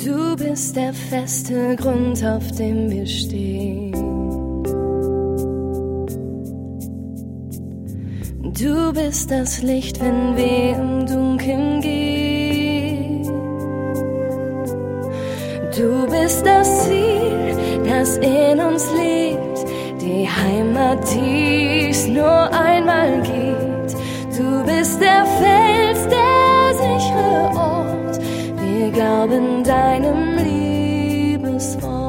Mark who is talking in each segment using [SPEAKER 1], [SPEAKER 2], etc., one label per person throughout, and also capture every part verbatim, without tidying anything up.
[SPEAKER 1] Du bist der feste Grund, auf dem wir stehen. Du bist das Licht, wenn wir im Dunkeln gehen. Du bist das Ziel, das in uns lebt, die Heimat, die es nur einmal gibt. Du bist der Fels, der sichere Ort. Wir glauben deinem Liebeswort.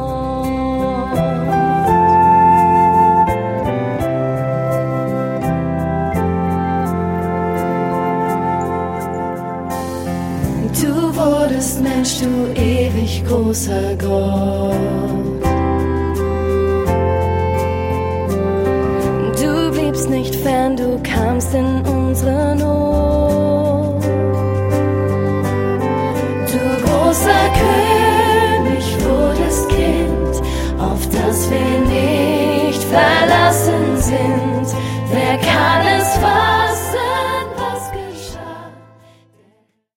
[SPEAKER 1] Du wurdest Mensch, du ewig großer Gott. Du bliebst nicht fern, du kamst in unsere Not. Du großer König wurdest Kind, auf das wir nicht verlassen sind. Wer kann es wagen?